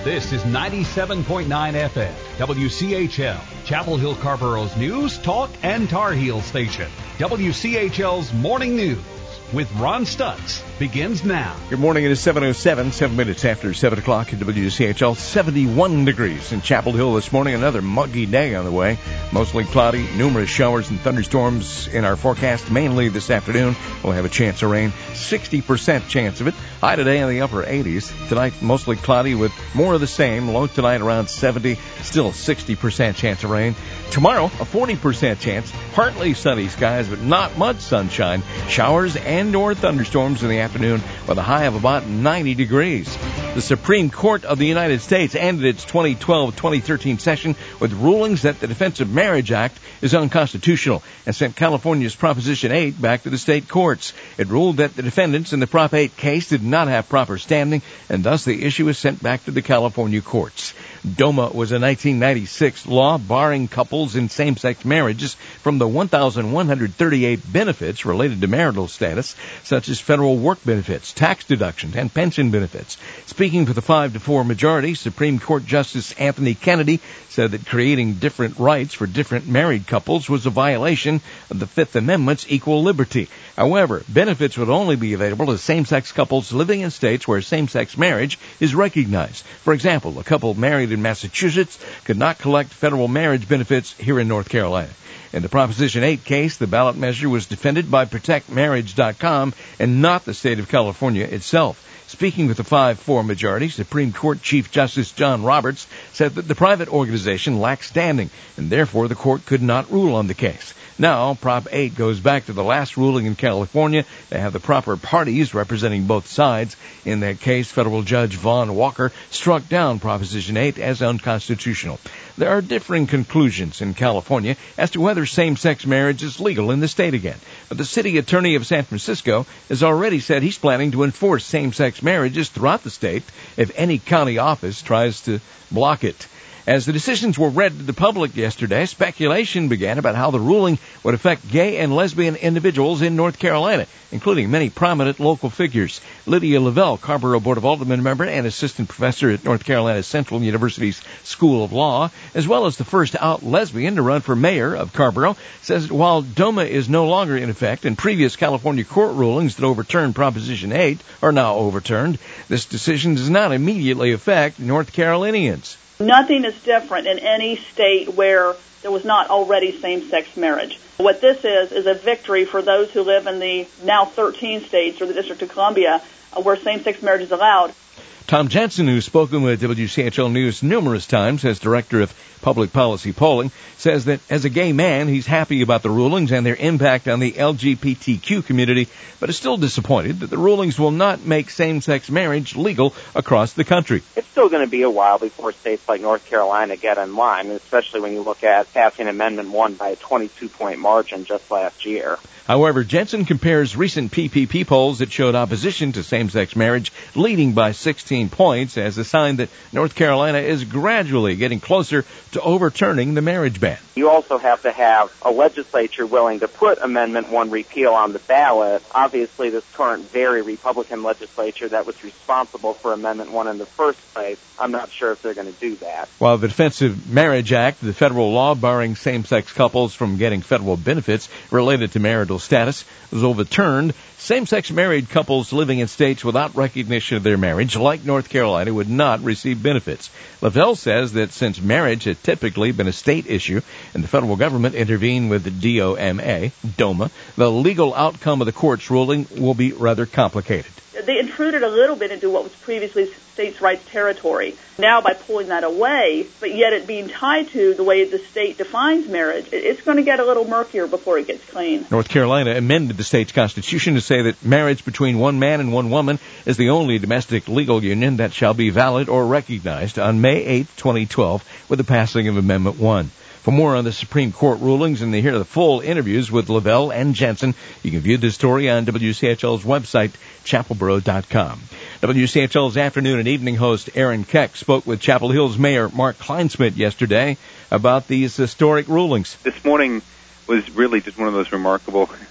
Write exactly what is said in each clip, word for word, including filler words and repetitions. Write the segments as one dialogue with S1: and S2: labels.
S1: This is ninety-seven point nine F M, W C H L, Chapel Hill Carborough's news, talk, and Tar Heel station. W C H L's Morning News with Ron Stutz begins now.
S2: Good morning. It is seven oh seven, seven minutes after seven o'clock at W C H L. seventy-one degrees in Chapel Hill this morning. Another muggy day on the way. Mostly cloudy, numerous showers and thunderstorms in our forecast. Mainly this afternoon, we'll have a chance of rain. sixty percent chance of it. High today in the upper eighties. Tonight, mostly cloudy with more of the same. Low tonight around seventy. Still sixty percent chance of rain. Tomorrow, a forty percent chance. Partly sunny skies, but not much sunshine. Showers and or thunderstorms in the afternoon with a high of about ninety degrees. The Supreme Court of the United States ended its twenty twelve twenty thirteen session with rulings that the Defense of Marriage Act is unconstitutional and sent California's Proposition eight back to the state courts. It ruled that the defendants in the Prop eight case did not have proper standing, and thus the issue is sent back to the California courts. DOMA was a nineteen ninety-six law barring couples in same-sex marriages from the one thousand one hundred thirty-eight benefits related to marital status, such as federal work benefits, tax deductions, and pension benefits. Speaking for the five to four majority, Supreme Court Justice Anthony Kennedy said that creating different rights for different married couples was a violation of the Fifth Amendment's equal liberty. However, benefits would only be available to same-sex couples living in states where same-sex marriage is recognized. For example, a couple married in Massachusetts could not collect federal marriage benefits here in North Carolina. In the Proposition eight case, the ballot measure was defended by protect marriage dot com and not the state of California itself. Speaking with the five four majority, Supreme Court Chief Justice John Roberts said that the private organization lacked standing, and therefore the court could not rule on the case. Now, Prop eight goes back to the last ruling in California. They have the proper parties representing both sides. In that case, federal judge Vaughn Walker struck down Proposition eight as unconstitutional. There are differing conclusions in California as to whether same-sex marriage is legal in the state again. But the city attorney of San Francisco has already said he's planning to enforce same-sex marriages throughout the state if any county office tries to block it. As the decisions were read to the public yesterday, speculation began about how the ruling would affect gay and lesbian individuals in North Carolina, including many prominent local figures. Lydia Lavelle, Carrboro Board of Aldermen member and assistant professor at North Carolina Central University's School of Law, as well as the first out lesbian to run for mayor of Carrboro, says that while DOMA is no longer in effect and previous California court rulings that overturned Proposition eight are now overturned, this decision does not immediately affect North Carolinians.
S3: Nothing is different in any state where there was not already same-sex marriage. What this is, is a victory for those who live in the now thirteen states or the District of Columbia uh, where same-sex marriage is allowed.
S2: Tom Jensen, who's spoken with W C H L News numerous times as director of public policy polling, says that as a gay man, he's happy about the rulings and their impact on the L G B T Q community, but is still disappointed that the rulings will not make same-sex marriage legal across the country.
S4: It's still going to be a while before states like North Carolina get in line, especially when you look at passing Amendment one by a twenty-two point margin just last year.
S2: However, Jensen compares recent P P P polls that showed opposition to same-sex marriage leading by sixteen points as a sign that North Carolina is gradually getting closer to overturning the marriage ban.
S4: You also have to have a legislature willing to put Amendment one repeal on the ballot. Obviously, this current very Republican legislature that was responsible for Amendment one in the first place, I'm not sure if they're going to do that.
S2: While the Defense of Marriage Act, the federal law barring same-sex couples from getting federal benefits related to marital status, was overturned, same-sex married couples living in states without recognition of their marriage, like North Carolina, would not receive benefits. Lavelle says that since marriage had typically been a state issue and the federal government intervened with the D O M A, DOMA, the legal outcome of the court's ruling will be rather complicated.
S3: They intruded a little bit into what was previously states' rights territory. Now, by pulling that away, but yet it being tied to the way the state defines marriage, it's going to get a little murkier before it gets clean.
S2: North Carolina amended the state's constitution to say that marriage between one man and one woman is the only domestic legal union that shall be valid or recognized on May eighth, twenty twelve, with the passing of Amendment one. For more on the Supreme Court rulings and to hear the full interviews with Lavelle and Jensen, you can view this story on W C H L's website, chapel borough dot com. W C H L's afternoon and evening host Aaron Keck spoke with Chapel Hill's Mayor Mark Kleinsmith yesterday about these historic rulings.
S5: This morning was really just one of those remarkable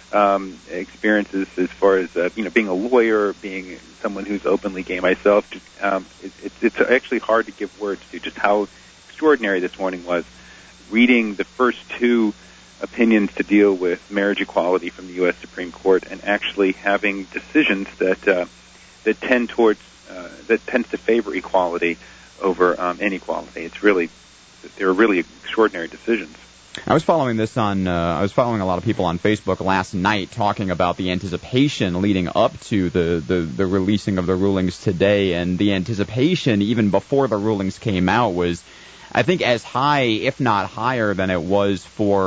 S5: um, experiences as far as uh, you know, being a lawyer, being someone who's openly gay myself. Um, it, it, it's actually hard to give words to just how extraordinary this morning was. Reading the first two opinions to deal with marriage equality from the U S Supreme Court, and actually having decisions that uh, that tend towards uh, that tends to favor equality over um, inequality. It's really they're really extraordinary decisions.
S6: I was following this on, uh, I was following a lot of people on Facebook last night talking about the anticipation leading up to the, the, the releasing of the rulings today, and the anticipation even before the rulings came out was, I think, as high, if not higher, than it was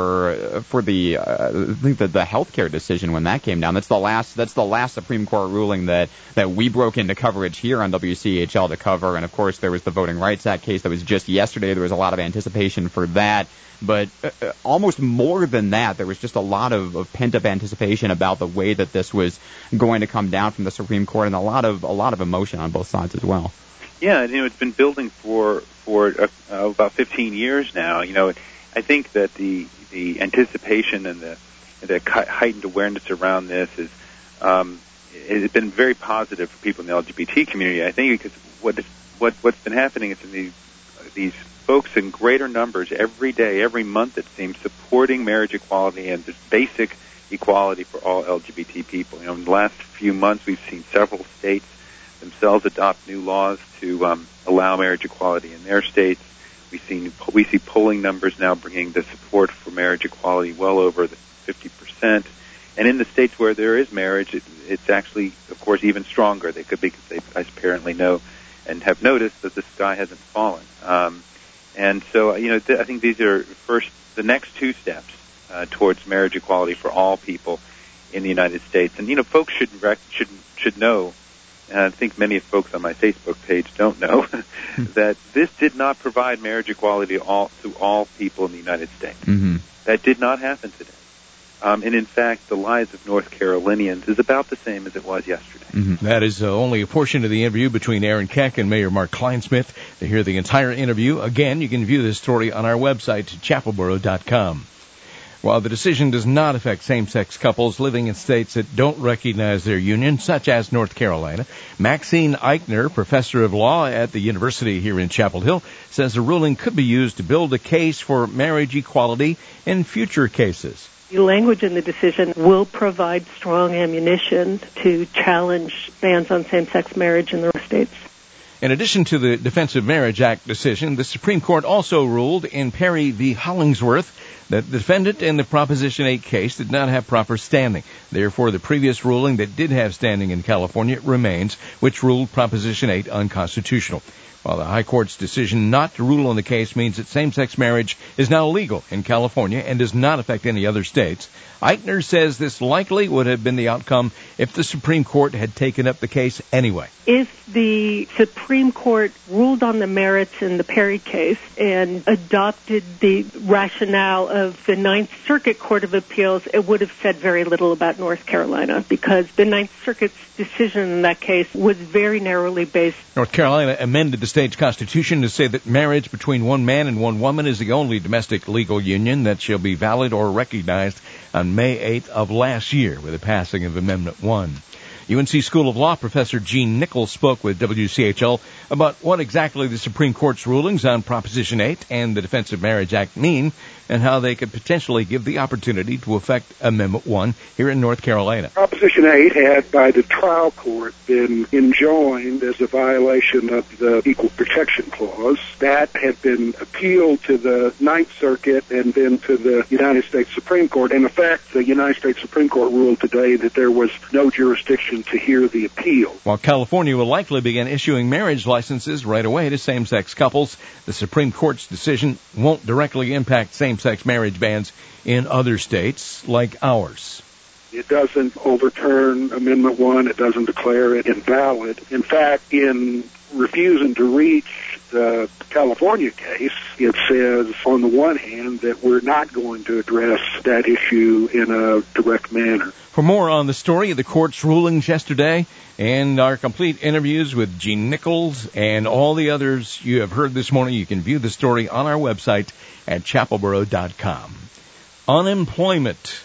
S6: for for the uh, I think the, the healthcare decision when that came down. That's the last that's the last Supreme Court ruling that, that we broke into coverage here on W C H L to cover. And of course, there was the Voting Rights Act case that was just yesterday. There was a lot of anticipation for that. But uh, almost more than that, there was just a lot of, of pent-up anticipation about the way that this was going to come down from the Supreme Court, and a lot of a lot of emotion on both sides as well.
S5: Yeah, you know, it's been building for for uh, uh, about fifteen years now. You know, I think that the the anticipation and the the heightened awareness around this is um, has been very positive for people in the L G B T community. I think because what what what's been happening is in these these folks in greater numbers every day, every month, it seems, supporting marriage equality and just basic equality for all L G B T people. You know, in the last few months, we've seen several states themselves adopt new laws to um, allow marriage equality in their states. We've seen we see polling numbers now bringing the support for marriage equality well over the fifty percent. And in the states where there is marriage, it, it's actually, of course, even stronger. They could be, because they apparently know and have noticed that the sky hasn't fallen. Um, and so, you know, th- I think these are first the next two steps uh, towards marriage equality for all people in the United States. And you know, folks should rec- should should know. And I think many of the folks on my Facebook page don't know that this did not provide marriage equality to all, to all people in the United States.
S6: Mm-hmm.
S5: That did not happen today. Um, and in fact, the lives of North Carolinians is about the same as it was yesterday.
S2: Mm-hmm. That is uh, only a portion of the interview between Aaron Keck and Mayor Mark Kleinsmith. To hear the entire interview, again, you can view this story on our website, chapel borough dot com. While the decision does not affect same-sex couples living in states that don't recognize their union, such as North Carolina, Maxine Eichner, professor of law at the university here in Chapel Hill, says the ruling could be used to build a case for marriage equality in future cases.
S7: The language in the decision will provide strong ammunition to challenge bans on same-sex marriage in the states.
S2: In addition to the Defense of Marriage Act decision, the Supreme Court also ruled in Perry v. Hollingsworth that the defendant in the Proposition eight case did not have proper standing. Therefore, the previous ruling that did have standing in California remains, which ruled Proposition eight unconstitutional. While the High Court's decision not to rule on the case means that same-sex marriage is now legal in California and does not affect any other states, Eichner says this likely would have been the outcome if the Supreme Court had taken up the case anyway.
S7: If the Supreme Court ruled on the merits in the Perry case and adopted the rationale of the Ninth Circuit Court of Appeals, it would have said very little about North Carolina, because the Ninth Circuit's decision in that case was very narrowly based.
S2: North Carolina amended the state's constitution to say that marriage between one man and one woman is the only domestic legal union that shall be valid or recognized on May eighth of last year with the passing of Amendment one. U N C School of Law professor Gene Nichols spoke with W C H L about what exactly the Supreme Court's rulings on Proposition eight and the Defense of Marriage Act mean, and how they could potentially give the opportunity to affect Amendment one here in North Carolina.
S8: Proposition eight had, by the trial court, been enjoined as a violation of the Equal Protection Clause. That had been appealed to the Ninth Circuit and then to the United States Supreme Court. In effect, the United States Supreme Court ruled today that there was no jurisdiction to hear the appeal.
S2: While California will likely begin issuing marriage licenses right away to same-sex couples, the Supreme Court's decision won't directly impact same-sex marriage bans in other states like ours.
S8: It doesn't overturn Amendment one. It doesn't declare it invalid. In fact, in refusing to reach the California case, it says, on the one hand, that we're not going to address that issue in a direct manner.
S2: For more on the story of the court's rulings yesterday and our complete interviews with Gene Nichols and all the others you have heard this morning, you can view the story on our website at chapel borough dot com. Unemployment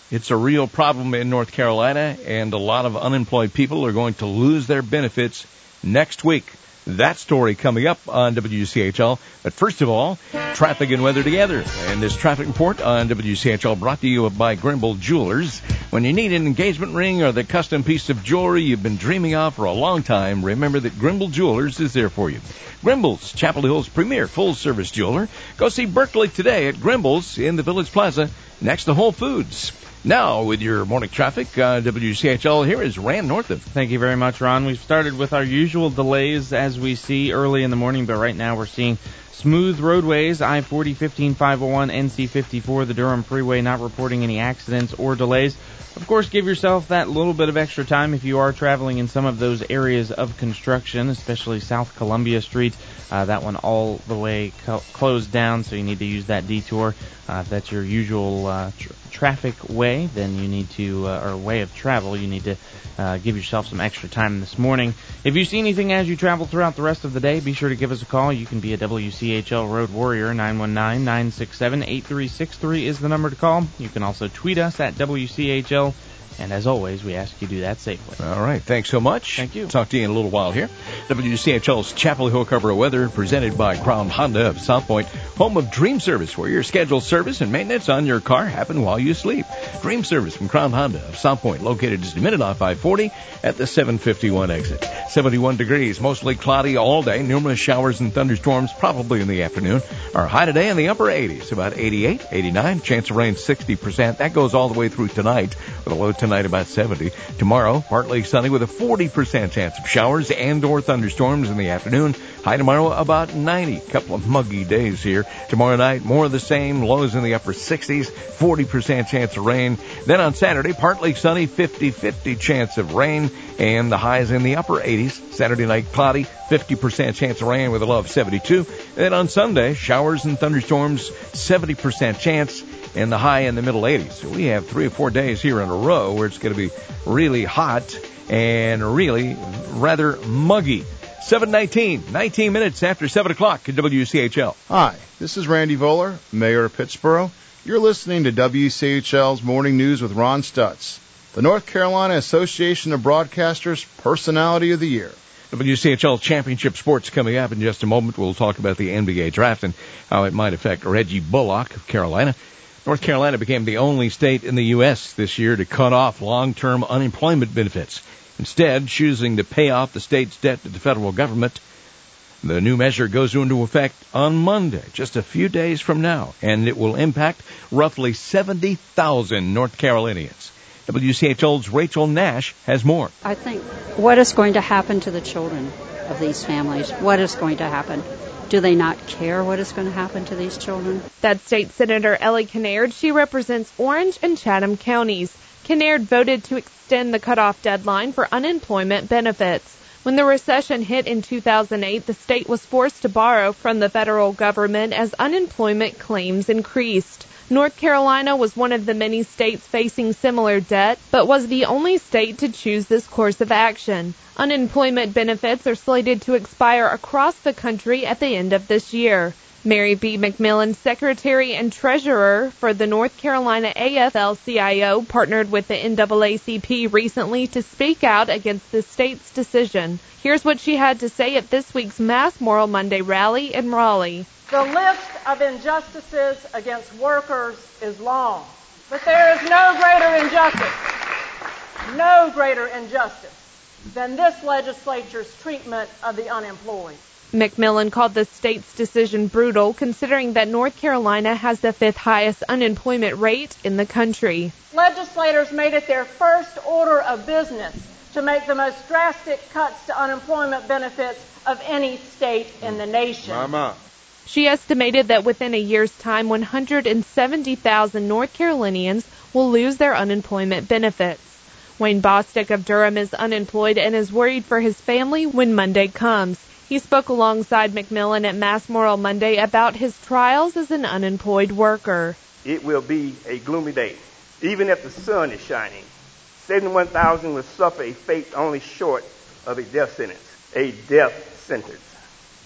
S2: It's a real problem in North Carolina, and a lot of unemployed people are going to lose their benefits next week. That story coming up on W C H L. But first of all, traffic and weather together. And this traffic report on W C H L brought to you by Grimble Jewelers. When you need an engagement ring or the custom piece of jewelry you've been dreaming of for a long time, remember that Grimble Jewelers is there for you. Grimble's, Chapel Hill's premier full-service jeweler. Go see Berkeley today at Grimble's in the Village Plaza next to Whole Foods. Now, with your morning traffic, uh, W C H L, here is Rand Northam.
S9: Thank you very much, Ron. We've started with our usual delays as we see early in the morning, but right now we're seeing smooth roadways, I forty, fifteen, five oh one, N C fifty-four, the Durham Freeway, not reporting any accidents or delays. Of course, give yourself that little bit of extra time if you are traveling in some of those areas of construction, especially South Columbia Street. Uh, that one all the way co- closed down, so you need to use that detour. Uh, if that's your usual uh, tr- traffic way, then you need to, uh, or way of travel, you need to uh, give yourself some extra time this morning. If you see anything as you travel throughout the rest of the day, be sure to give us a call. You can be a W C H L Road Warrior. Nine one nine, nine six seven, eight three six three is the number to call. You can also tweet us at W C H L. And as always, we ask you to do that safely.
S2: All right. Thanks so much.
S9: Thank you.
S2: Talk to you in a little while here. W C H L's Chapel Hill Cover of Weather, presented by Crown Honda of South Point, home of Dream Service, where your scheduled service and maintenance on your car happen while you sleep. Dream Service from Crown Honda of South Point, located just a minute off I forty at the seven fifty-one exit. seventy-one degrees, mostly cloudy all day. Numerous showers and thunderstorms, probably in the afternoon. Our high today in the upper eighties, about eighty-eight, eighty-nine. Chance of rain sixty percent. That goes all the way through tonight, with a low tonight about seventy. Tomorrow, partly sunny with a forty percent chance of showers and or thunderstorms in the afternoon. High tomorrow about ninety. Couple of muggy days here. Tomorrow night, more of the same. Lows in the upper sixties. forty percent chance of rain. Then on Saturday, partly sunny, fifty-fifty chance of rain. And the highs in the upper eighties. Saturday night, cloudy, fifty percent chance of rain with a low of seventy-two. Then on Sunday, showers and thunderstorms, seventy percent chance. And the high in the middle eighties. So we have three or four days here in a row where it's going to be really hot and really rather muggy. seven nineteen, nineteen minutes after seven o'clock at W C H L.
S10: Hi, this is Randy Voller, Mayor of Pittsboro. You're listening to W C H L's Morning News with Ron Stutz, the North Carolina Association of Broadcasters Personality of the Year.
S2: W C H L Championship Sports coming up in just a moment. We'll talk about the N B A draft and how it might affect Reggie Bullock of Carolina. North Carolina became the only state in the U S this year to cut off long-term unemployment benefits, instead choosing to pay off the state's debt to the federal government. The new measure goes into effect on Monday, just a few days from now, and it will impact roughly seventy thousand North Carolinians. W C H L's Rachel Nash has more.
S11: I think what is going to happen to the children of these families? What is going to happen? Do they not care what is going to happen to these children?
S12: That's State Senator Ellie Kinnaird. She represents Orange and Chatham counties. Kinnaird voted to extend the cutoff deadline for unemployment benefits. When the recession hit in two thousand eight, the state was forced to borrow from the federal government as unemployment claims increased. North Carolina was one of the many states facing similar debt, but was the only state to choose this course of action. Unemployment benefits are slated to expire across the country at the end of this year. Mary B. McMillan, Secretary and Treasurer for the North Carolina A F L C I O, partnered with the N double A C P recently to speak out against the state's decision. Here's what she had to say at this week's Mass Moral Monday rally in Raleigh.
S13: The list of injustices against workers is long, but there is no greater injustice, no greater injustice than this legislature's treatment of the unemployed.
S12: McMillan called the state's decision brutal, considering that North Carolina has the fifth highest unemployment rate in the country.
S13: Legislators made it their first order of business to make the most drastic cuts to unemployment benefits of any state in the nation.
S10: Mama.
S12: She estimated that within a year's time, one hundred seventy thousand North Carolinians will lose their unemployment benefits. Wayne Bostick of Durham is unemployed and is worried for his family when Monday comes. He spoke alongside McMillan at Mass Moral Monday about his trials as an unemployed worker.
S14: It will be a gloomy day. Even if the sun is shining, seventy-one thousand will suffer a fate only short of a death sentence. A death sentence.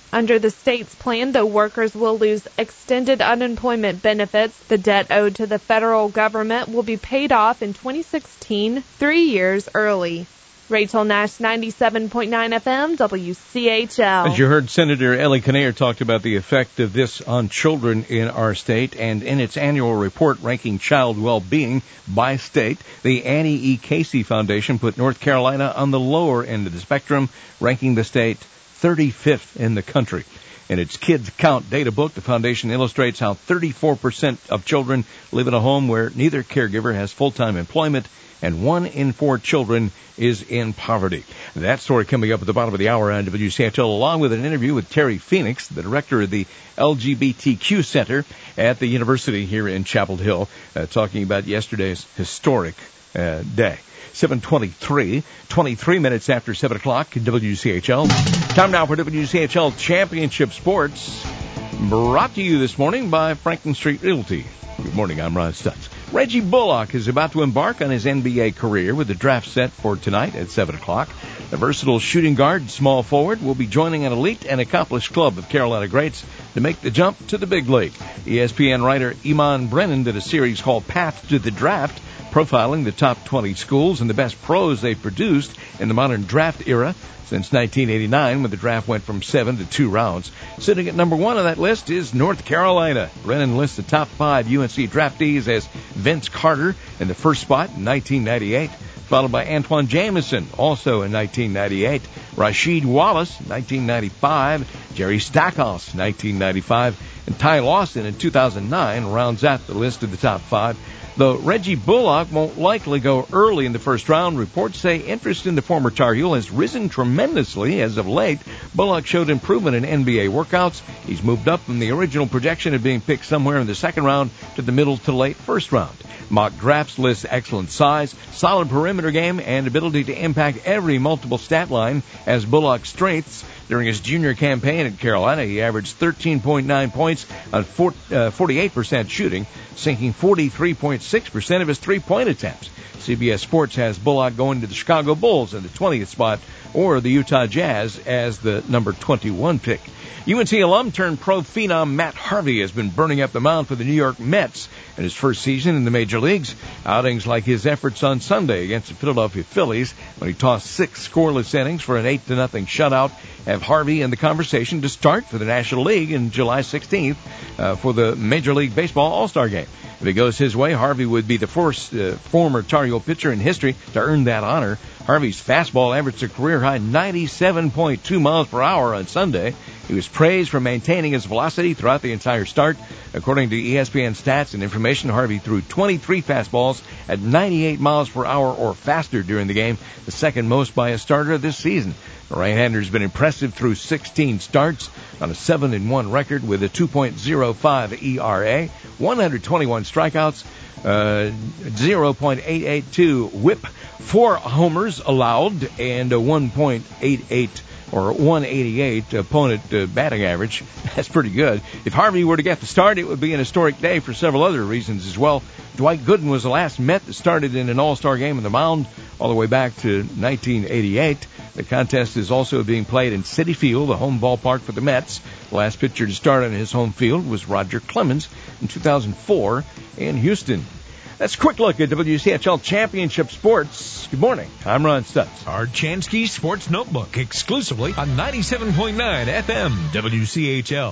S12: Under the state's plan, though, workers will lose extended unemployment benefits. The debt owed to the federal government will be paid off in twenty sixteen, three years early. Rachel Nash, ninety-seven point nine F M, W C H L.
S2: As you heard, Senator Ellie Kinnaird talked about the effect of this on children in our state, and in its annual report ranking child well-being by state, the Annie E. Casey Foundation put North Carolina on the lower end of the spectrum, ranking the state thirty-fifth in the country. In its Kids Count data book, the foundation illustrates how thirty-four percent of children live in a home where neither caregiver has full-time employment, and one in four children is in poverty. That story coming up at the bottom of the hour on W C H L, along with an interview with Terry Phoenix, the director of the L G B T Q Center at the university here in Chapel Hill, uh, talking about yesterday's historic uh, day. seven twenty-three, twenty-three minutes after seven o'clock, W C H L. Time now for W C H L Championship Sports, brought to you this morning by Franklin Street Realty. Good morning, I'm Ron Stutz. Reggie Bullock is about to embark on his N B A career with the draft set for tonight at seven o'clock. The versatile shooting guard and small forward will be joining an elite and accomplished club of Carolina greats to make the jump to the big league. E S P N writer Iman Brennan did a series called Path to the Draft, profiling the top twenty schools and the best pros they've produced in the modern draft era since nineteen eighty-nine, when the draft went from seven to two rounds. Sitting at number one on that list is North Carolina. Brennan lists the top five U N C draftees as Vince Carter in the first spot in nineteen ninety-eight, followed by Antoine Jamison, also in nineteen ninety-eight, Rasheed Wallace, nineteen ninety-five, Jerry Stackhouse, nineteen ninety-five, and Ty Lawson in two thousand nine rounds out the list of the top five. Though Reggie Bullock won't likely go early in the first round, reports say interest in the former Tar Heel has risen tremendously as of late. Bullock showed improvement in N B A workouts. He's moved up from the original projection of being picked somewhere in the second round to the middle to late first round. Mock drafts list excellent size, solid perimeter game, and ability to impact every multiple stat line as Bullock's strengths. During his junior campaign at Carolina, he averaged thirteen point nine points on forty-eight percent shooting, sinking forty-three point six percent of his three-point attempts. C B S Sports has Bullock going to the Chicago Bulls in the twentieth spot, or the Utah Jazz as the number twenty-one pick. U N C alum turned pro phenom Matt Harvey has been burning up the mound for the New York Mets in his first season in the major leagues. Outings like his efforts on Sunday against the Philadelphia Phillies, when he tossed six scoreless innings for an eight to nothing shutout, have Harvey in the conversation to start for the National League in July sixteenth uh, for the Major League Baseball All-Star Game. If it goes his way, Harvey would be the first uh, former Tar Heel pitcher in history to earn that honor. Harvey's fastball averaged a career-high ninety-seven point two miles per hour on Sunday. He was praised for maintaining his velocity throughout the entire start. According to E S P N stats and information, Harvey threw twenty-three fastballs at ninety-eight miles per hour or faster during the game, the second most by a starter this season. The right-hander has been impressive through sixteen starts on a seven and one record with a two point oh five E R A, one hundred twenty-one strikeouts, uh, zero point eight eight two whip, four homers allowed, and a one point eight eight or one eighty-eight opponent uh, batting average. That's pretty good. If Harvey were to get the start, it would be an historic day for several other reasons as well. Dwight Gooden was the last Met that started in an All-Star game on the mound all the way back to nineteen eighty-eight. The contest is also being played in Citi Field, the home ballpark for the Mets. The last pitcher to start on his home field was Roger Clemens in two thousand four in Houston. That's a quick look at W C H L Championship Sports. Good morning. I'm Ron Stutz.
S1: Our Chansky Sports Notebook, exclusively on ninety-seven point nine F M W C H L.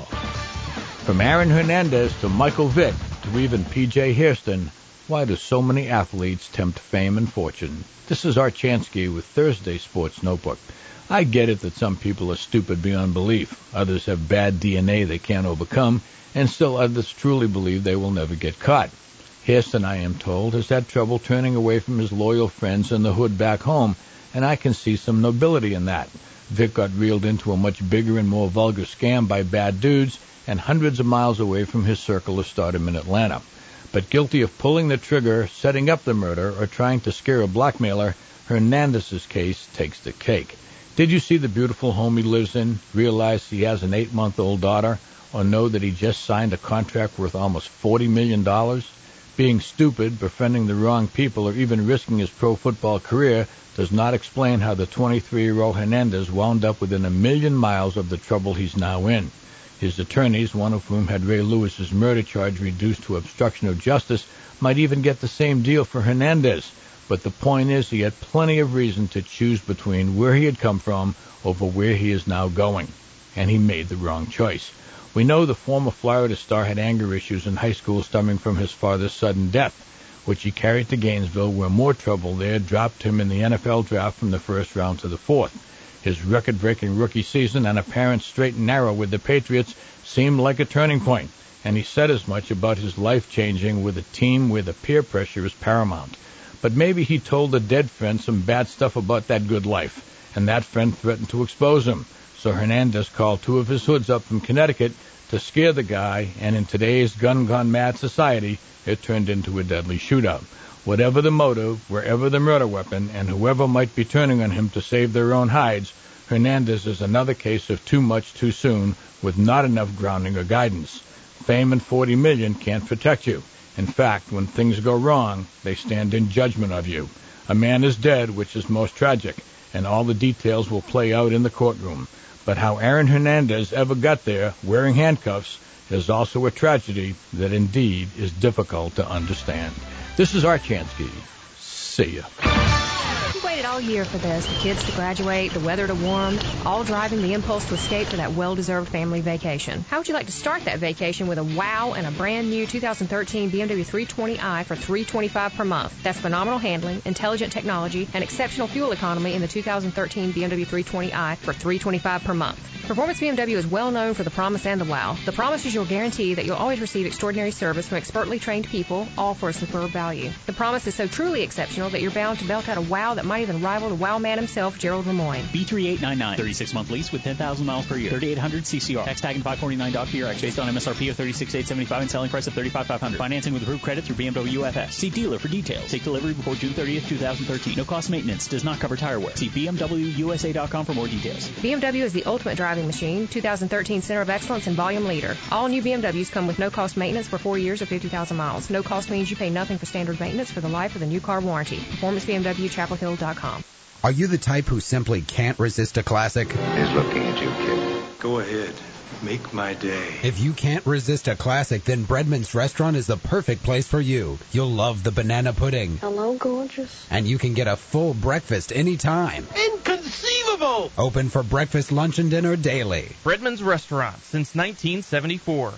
S15: From Aaron Hernandez to Michael Vick to even P J Hairston, why do so many athletes tempt fame and fortune? This is Art Chansky with Thursday Sports Notebook. I get it that some people are stupid beyond belief. Others have bad D N A they can't overcome, and still others truly believe they will never get caught. Hairston, I am told, has had trouble turning away from his loyal friends in the hood back home, and I can see some nobility in that. Vic got reeled into a much bigger and more vulgar scam by bad dudes, and hundreds of miles away from his circle of stardom in Atlanta. But guilty of pulling the trigger, setting up the murder, or trying to scare a blackmailer, Hernandez's case takes the cake. Did you see the beautiful home he lives in, realize he has an eight-month-old daughter, or know that he just signed a contract worth almost forty million dollars? Being stupid, befriending the wrong people, or even risking his pro football career does not explain how the twenty-three-year-old Hernandez wound up within a million miles of the trouble he's now in. His attorneys, one of whom had Ray Lewis's murder charge reduced to obstruction of justice, might even get the same deal for Hernandez. But the point is, he had plenty of reason to choose between where he had come from over where he is now going. And he made the wrong choice. We know the former Florida star had anger issues in high school stemming from his father's sudden death, which he carried to Gainesville, where more trouble there dropped him in the N F L draft from the first round to the fourth. His record-breaking rookie season and apparent straight and narrow with the Patriots seemed like a turning point, and he said as much about his life changing with a team where the peer pressure is paramount. But maybe he told a dead friend some bad stuff about that good life, and that friend threatened to expose him. So Hernandez called two of his hoods up from Connecticut to scare the guy, and in today's gun-gone-mad society, it turned into a deadly shootout. Whatever the motive, wherever the murder weapon, and whoever might be turning on him to save their own hides, Hernandez is another case of too much too soon with not enough grounding or guidance. Fame and forty million can't protect you. In fact, when things go wrong, they stand in judgment of you. A man is dead, which is most tragic, and all the details will play out in the courtroom. But how Aaron Hernandez ever got there, wearing handcuffs, is also a tragedy that indeed is difficult to understand. This is Art Chansky. See ya.
S16: We waited all year for this. The kids to graduate, the weather to warm, all driving the impulse to escape for that well-deserved family vacation. How would you like to start that vacation with a wow and a brand new two thousand thirteen B M W three twenty i for three hundred twenty-five dollars per month? That's phenomenal handling, intelligent technology, and exceptional fuel economy in the two thousand thirteen B M W three twenty i for three hundred twenty-five dollars per month. Performance B M W is well known for the promise and the wow. The promise is your guarantee that you'll always receive extraordinary service from expertly trained people, all for a superb value. The promise is so truly exceptional that you're bound to belt out a wow that might even rival the wow man himself, Gerald Lemoyne.
S17: B three eight nine nine, thirty-six month lease with ten thousand miles per year, thirty-eight hundred C C R. Tax tag and five forty-nine dollars per year X based on M S R P of thirty-six thousand eight hundred seventy-five and selling price of thirty-five thousand five hundred. Financing with approved credit through B M W U F S. See dealer for details. Take delivery before June thirtieth, two thousand thirteen. No cost maintenance. Does not cover tire wear. See B M W U S A dot com for more details.
S16: B M W is the ultimate driving machine, two thousand thirteen Center of Excellence and Volume Leader. All new B M Ws come with no cost maintenance for four years or fifty thousand miles. No cost means you pay nothing for standard maintenance for the life of the new car warranty. Performance B M W Chapel Hill dot com.
S18: Are you the type who simply can't resist a classic?
S19: He's looking at you, kid. Go ahead. Make my day.
S18: If you can't resist a classic, then Breadman's Restaurant is the perfect place for you. You'll love the banana pudding.
S20: Hello, gorgeous.
S18: And you can get a full breakfast anytime.
S20: Inconceivable!
S18: Open for breakfast, lunch, and dinner daily.
S9: Breadman's Restaurant since nineteen seventy-four.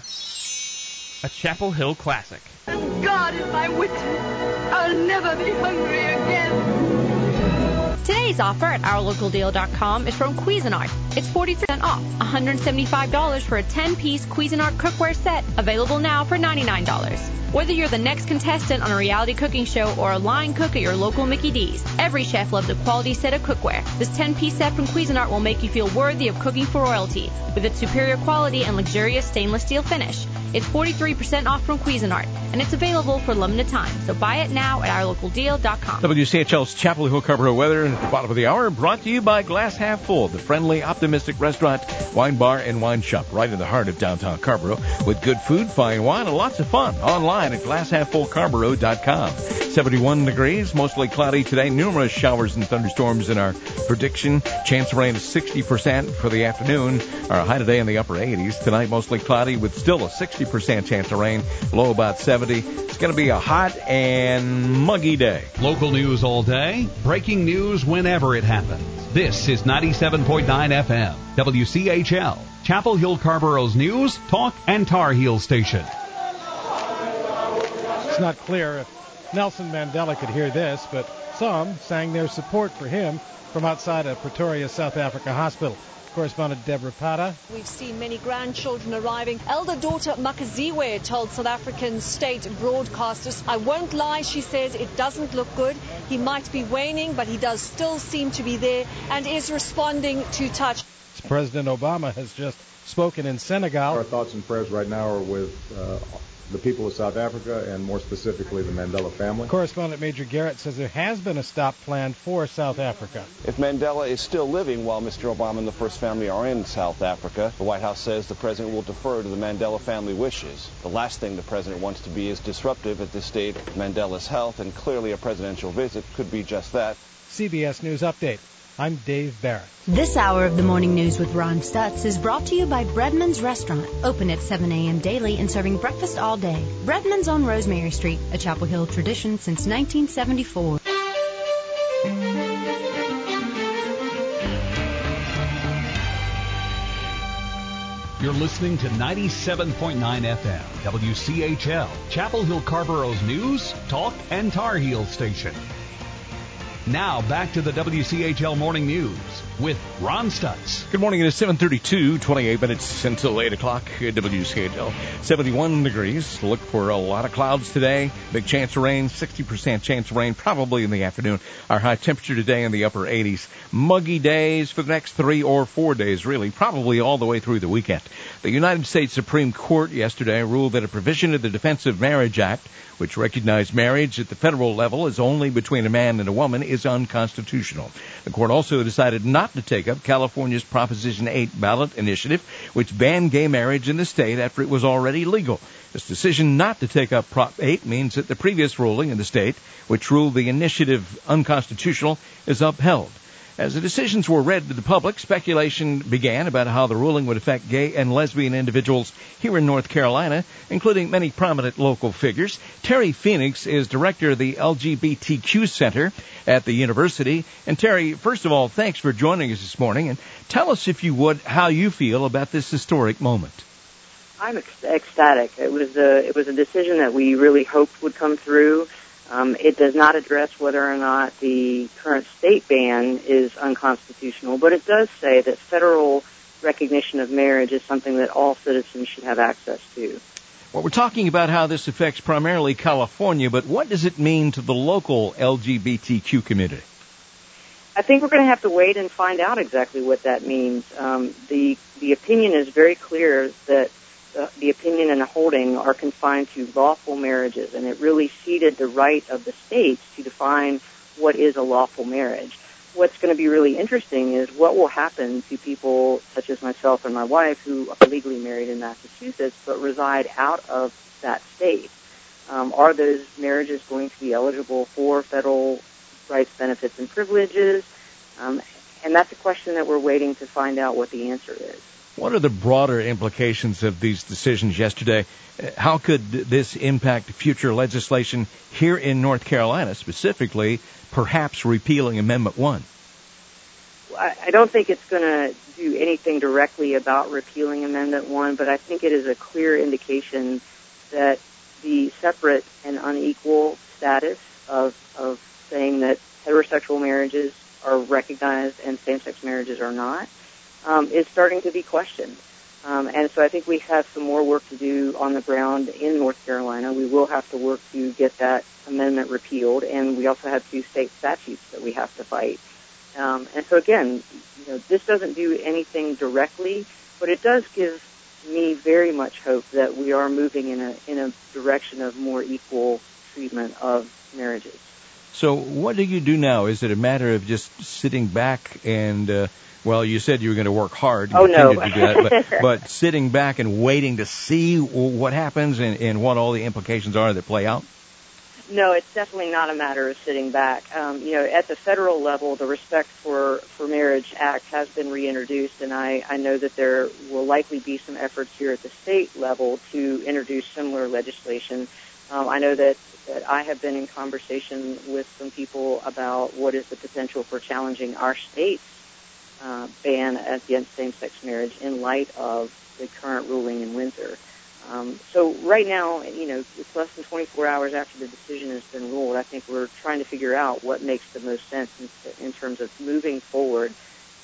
S9: A Chapel Hill classic.
S20: And God is my witness. I'll never be hungry again.
S21: Today's offer at our local deal dot com is from Cuisinart. It's forty percent off, one hundred seventy-five dollars for a ten-piece Cuisinart cookware set, available now for ninety-nine dollars. Whether you're the next contestant on a reality cooking show or a line cook at your local Mickey D's, every chef loves a quality set of cookware. This ten-piece set from Cuisinart will make you feel worthy of cooking for royalty with its superior quality and luxurious stainless steel finish. It's forty-three percent off from Cuisinart, and it's available for limited time. So buy it now at our local deal dot com.
S2: W C H L's Chapel Hill Carrboro weather at the bottom of the hour, brought to you by Glass Half Full, the friendly, optimistic restaurant, wine bar, and wine shop right in the heart of downtown Carrboro, with good food, fine wine, and lots of fun. Online at glass half full carrboro dot com. seventy-one degrees, mostly cloudy today. Numerous showers and thunderstorms in our prediction. Chance of rain is sixty percent for the afternoon. Our high today in the upper eighties. Tonight, mostly cloudy with still a sixty percent chance of rain. Low about seventy. It's going to be a hot and muggy day.
S1: Local news all day. Breaking news whenever it happens. This is ninety-seven point nine F M. W C H L. Chapel Hill Carrboro's news, talk, and Tar Heel station.
S22: It's not clear if Nelson Mandela could hear this, but some sang their support for him from outside a Pretoria, South Africa hospital. Correspondent Deborah Pata.
S23: We've seen many grandchildren arriving. Elder daughter Makaziwe told South African state broadcasters, I won't lie, she says, it doesn't look good. He might be waning, but he does still seem to be there and is responding to touch.
S22: President Obama has just spoken in Senegal.
S3: Our thoughts and prayers right now are with uh, the people of South Africa and more specifically the Mandela family.
S22: Correspondent Major Garrett says there has been a stop planned for South Africa.
S4: If Mandela is still living while Mister Obama and the First Family are in South Africa, the White House says the president will defer to the Mandela family wishes. The last thing the president wants to be is disruptive at this stage of Mandela's health, and clearly a presidential visit could be just that.
S22: C B S News Update. I'm Dave Barrett.
S6: This hour of the morning news with Ron Stutz is brought to you by Breadman's Restaurant, open at seven a.m. daily and serving breakfast all day. Breadman's on Rosemary Street, a Chapel Hill tradition since nineteen seventy-four.
S1: You're listening to ninety-seven point nine F M, W C H L, Chapel Hill Carborough's news, talk, and Tar Heel station. Now back to the W C H L Morning News with Ron Stutz.
S2: Good morning. It is seven thirty-two, twenty-eight minutes until eight o'clock at W C H L. seventy-one degrees. Look for a lot of clouds today. Big chance of rain, sixty percent chance of rain probably in the afternoon. Our high temperature today in the upper eighties. Muggy days for the next three or four days, really, probably all the way through the weekend. The United States Supreme Court yesterday ruled that a provision of the Defense of Marriage Act, which recognized marriage at the federal level as only between a man and a woman, is unconstitutional. The court also decided not to take up California's Proposition eight ballot initiative, which banned gay marriage in the state after it was already legal. This decision not to take up Prop eight means that the previous ruling in the state, which ruled the initiative unconstitutional, is upheld. As the decisions were read to the public, speculation began about how the ruling would affect gay and lesbian individuals here in North Carolina, including many prominent local figures. Terry Phoenix is director of the L G B T Q Center at the university. And Terry, first of all, thanks for joining us this morning. And tell us, if you would, how you feel about this historic moment.
S24: I'm ecstatic. It was a, it was a decision that we really hoped would come through. Um, it does not address whether or not the current state ban is unconstitutional, but it does say that federal recognition of marriage is something that all citizens should have access to.
S2: Well, we're talking about how this affects primarily California, but what does it mean to the local L G B T Q community?
S24: I think we're going to have to wait and find out exactly what that means. Um, the the opinion is very clear that Uh, the opinion and the holding are confined to lawful marriages, and it really ceded the right of the states to define what is a lawful marriage. What's going to be really interesting is what will happen to people such as myself and my wife who are legally married in Massachusetts but reside out of that state. Um, are those marriages going to be eligible for federal rights, benefits, and privileges? Um, and that's a question that we're waiting to find out what the answer is.
S2: What are the broader implications of these decisions yesterday? How could this impact future legislation here in North Carolina, specifically perhaps repealing Amendment one?
S24: I don't think it's going to do anything directly about repealing Amendment one, but I think it is a clear indication that the separate and unequal status of, of saying that heterosexual marriages are recognized and same-sex marriages are not, Um, is starting to be questioned. Um, and so I think we have some more work to do on the ground in North Carolina. We will have to work to get that amendment repealed, and we also have two state statutes that we have to fight. Um, and so again, you know, this doesn't do anything directly, but it does give me very much hope that we are moving in a in a direction of more equal treatment of marriages.
S2: So what do you do now? Is it a matter of just sitting back and uh, Well, you said you were going to work hard and
S24: oh,
S2: continue
S24: no.
S2: to do that, but, but sitting back and waiting to see what happens and, and what all the implications are that play out?
S24: No, it's definitely not a matter of sitting back. Um, you know, at the federal level, the Respect for, for Marriage Act has been reintroduced, and I, I know that there will likely be some efforts here at the state level to introduce similar legislation. Um, I know that, that I have been in conversation with some people about what is the potential for challenging our state's Uh, ban against same-sex marriage in light of the current ruling in Windsor. Um, so right now, you know, it's less than twenty-four hours after the decision has been ruled. I think we're trying to figure out what makes the most sense in, in terms of moving forward so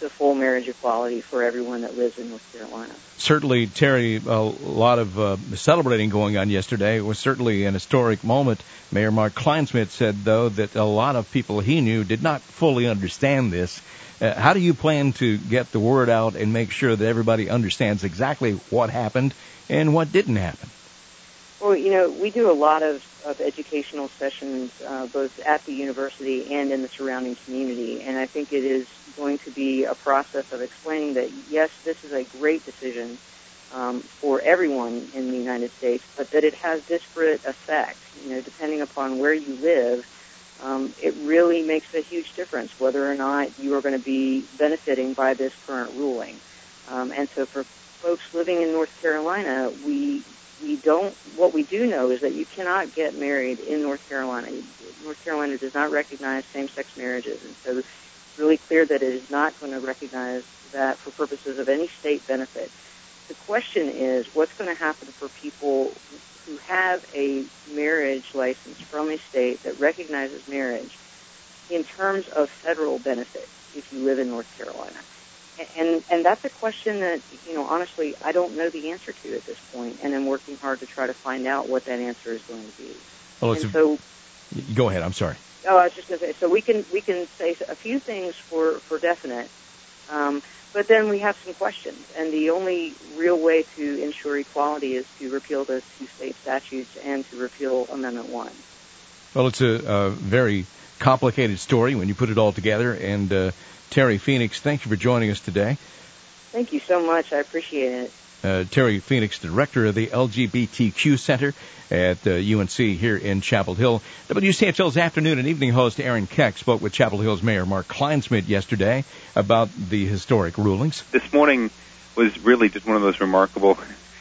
S24: to full marriage equality for everyone that lives in North Carolina.
S2: Certainly, Terry, a lot of uh, celebrating going on yesterday. It was certainly an historic moment. Mayor Mark Kleinsmith said, though, that a lot of people he knew did not fully understand this. Uh, how do you plan to get the word out and make sure that everybody understands exactly what happened and what didn't happen?
S24: Well, you know, we do a lot of, of educational sessions uh, both at the university and in the surrounding community, and I think it is going to be a process of explaining that, yes, this is a great decision um, for everyone in the United States, but that it has disparate effects. You know, depending upon where you live, um, it really makes a huge difference whether or not you are going to be benefiting by this current ruling. Um, and so for folks living in North Carolina, we we don't, what we do know is that you cannot get married in North Carolina. North Carolina does not recognize same-sex marriages, and so it's really clear that it is not going to recognize that for purposes of any state benefit. The question is, what's going to happen for people who have a marriage license from a state that recognizes marriage in terms of federal benefit if you live in North Carolina? And and that's a question that, you know, honestly, I don't know the answer to at this point, and I'm working hard to try to find out what that answer is going to be.
S2: Well,
S24: and
S2: it's
S24: so,
S2: a, go ahead. I'm sorry.
S24: Oh, I was just going to say, so we can we can say a few things for for definite, um, but then we have some questions, and the only real way to ensure equality is to repeal those two state statutes and to repeal Amendment One.
S2: Well, it's a, a very complicated story when you put it all together, and. Uh, Terry Phoenix, thank you for joining us today.
S24: Thank you so much. I appreciate it.
S2: Uh, Terry Phoenix, director of the L G B T Q Center at uh, U N C here in Chapel Hill. W C H L's afternoon and evening host Aaron Keck spoke with Chapel Hill's Mayor Mark Kleinsmith yesterday about the historic rulings.
S5: This morning was really just one of those remarkable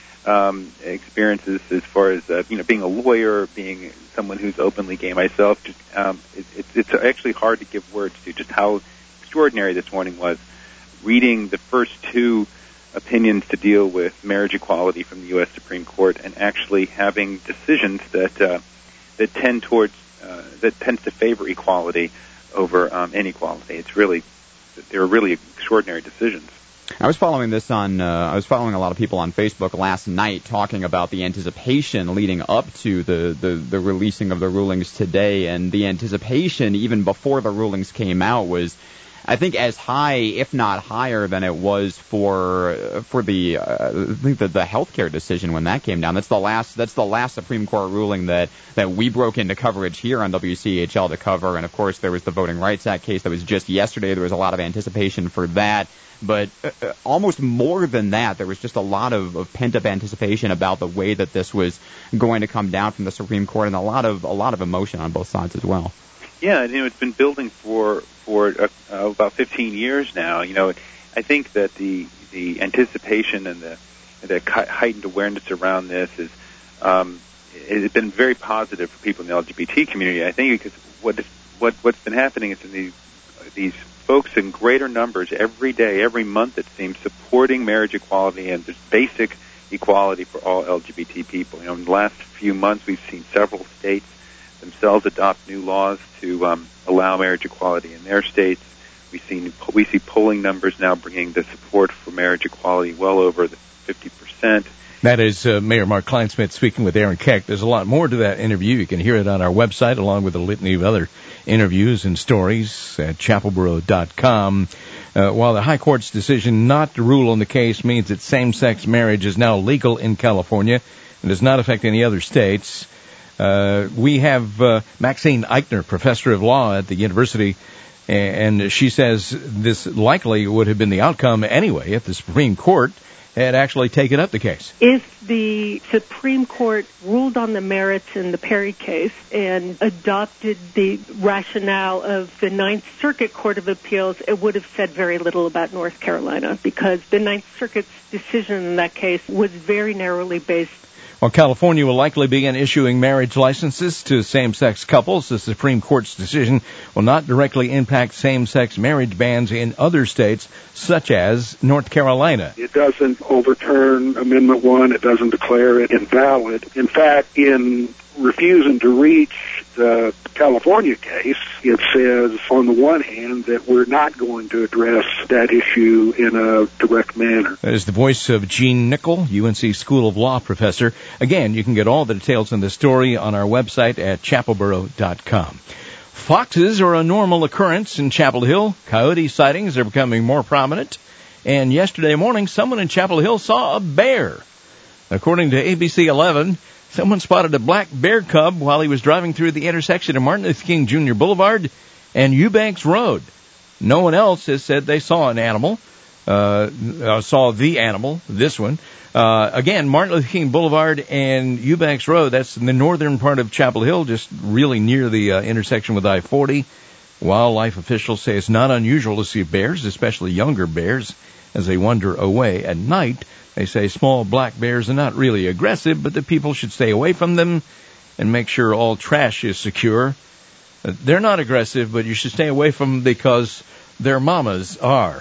S5: um, experiences as far as uh, you know, being a lawyer, being someone who's openly gay myself. Just, um, it, it, it's actually hard to give words to just how extraordinary this morning was. Reading the first two opinions to deal with marriage equality from the U S Supreme Court and actually having decisions that uh, that tend towards uh, that tends to favor equality over um, inequality. It's really they're really extraordinary decisions.
S7: I was following this on, uh, I was following a lot of people on Facebook last night talking about the anticipation leading up to the, the, the releasing of the rulings today, and the anticipation even before the rulings came out was, I think, as high, if not higher, than it was for for the uh, I think the, the healthcare decision when that came down. That's the last that's the last Supreme Court ruling that, that we broke into coverage here on W C H L to cover. And of course, there was the Voting Rights Act case that was just yesterday. There was a lot of anticipation for that. But uh, almost more than that, there was just a lot of, of pent-up anticipation about the way that this was going to come down from the Supreme Court, and a lot of a lot of emotion on both sides as well.
S5: Yeah, you know, it's been building for for uh, uh, about fifteen years now. You know, I think that the the anticipation and the the heightened awareness around this is um, it's been very positive for people in the L G B T community. I think because what is, what what's been happening is in these these folks in greater numbers every day, every month, it seems, supporting marriage equality and just basic equality for all L G B T people. You know, in the last few months, we've seen several states themselves adopt new laws to um, allow marriage equality in their states. We've seen we see polling numbers now bringing the support for marriage equality well over the fifty percent.
S2: That is uh, Mayor Mark Kleinsmith speaking with Aaron Keck. There's a lot more to that interview. You can hear it on our website along with a litany of other interviews and stories at chapelboro dot com. Uh, while the High Court's decision not to rule on the case means that same-sex marriage is now legal in California and does not affect any other states, uh, we have uh, Maxine Eichner, professor of law at the university, and she says this likely would have been the outcome anyway if the Supreme Court had actually taken up the case.
S8: If the Supreme Court ruled on the merits in the Perry case and adopted the rationale of the Ninth Circuit Court of Appeals, it would have said very little about North Carolina because the Ninth Circuit's decision in that case was very narrowly based.
S2: While California will likely begin issuing marriage licenses to same-sex couples, the Supreme Court's decision will not directly impact same-sex marriage bans in other states, such as North Carolina.
S11: It doesn't overturn Amendment one. It doesn't declare it invalid. In fact, in refusing to reach the California case, it says, on the one hand, that we're not going to address that issue in a direct manner.
S2: That is the voice of Gene Nickel, U N C School of Law professor. Again, you can get all the details on the story on our website at chapelboro dot com. Foxes are a normal occurrence in Chapel Hill. Coyote sightings are becoming more prominent. And yesterday morning, someone in Chapel Hill saw a bear. According to A B C eleven, someone spotted a black bear cub while he was driving through the intersection of Martin Luther King Junior Boulevard and Eubanks Road. No one else has said they saw an animal, uh, uh saw the animal, this one. Uh, again, Martin Luther King Boulevard and Eubanks Road, that's in the northern part of Chapel Hill, just really near the uh, intersection with I forty. Wildlife officials say it's not unusual to see bears, especially younger bears, as they wander away at night. They say small black bears are not really aggressive, but the people should stay away from them and make sure all trash is secure. Uh, they're not aggressive, but you should stay away from them because their mamas are.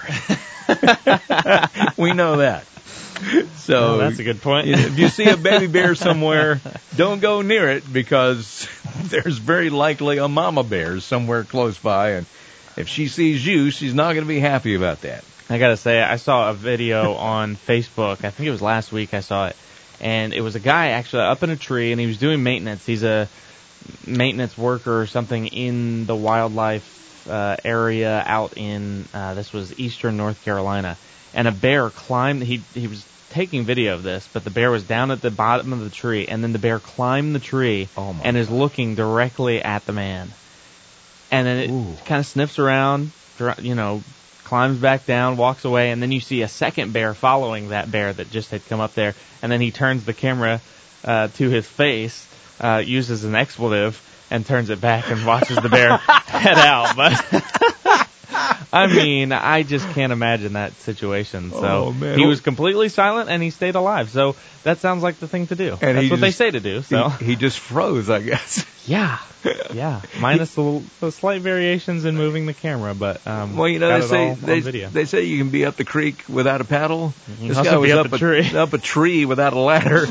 S2: We know that. So
S9: well, that's a good point.
S2: If you see a baby bear somewhere, don't go near it because there's very likely a mama bear somewhere close by, and if she sees you, she's not going to be happy about that.
S9: I gotta say, I saw a video on Facebook. I think it was last week I saw it, and it was a guy actually up in a tree, and he was doing maintenance. He's a maintenance worker or something in the wildlife uh, area out in uh, this was eastern North Carolina, and a bear climbed. He he was taking video of this, but the bear was down at the bottom of the tree, and then the bear climbed the tree
S2: oh
S9: and is
S2: God.
S9: looking directly at the man, and then it kind of sniffs around, you know, climbs back down, walks away, and then you see a second bear following that bear that just had come up there, and then he turns the camera uh, to his face, uh, uses an expletive, and turns it back and watches the bear head out. But I mean, I just can't imagine that situation. So
S2: oh, man.
S9: He was completely silent, and he stayed alive. So that sounds like the thing to do.
S2: And
S9: That's what
S2: just,
S9: they say to do. So
S2: he, he just froze, I guess.
S9: Yeah, yeah. Minus the, the slight variations in moving the camera, but um,
S2: well, you know,
S9: got
S2: they
S9: it
S2: say
S9: all
S2: they,
S9: on video.
S2: they say you can be up the creek without a paddle.
S9: You
S2: this
S9: can
S2: guy
S9: also
S2: was
S9: be up
S2: up
S9: a tree.
S2: up a tree without a ladder.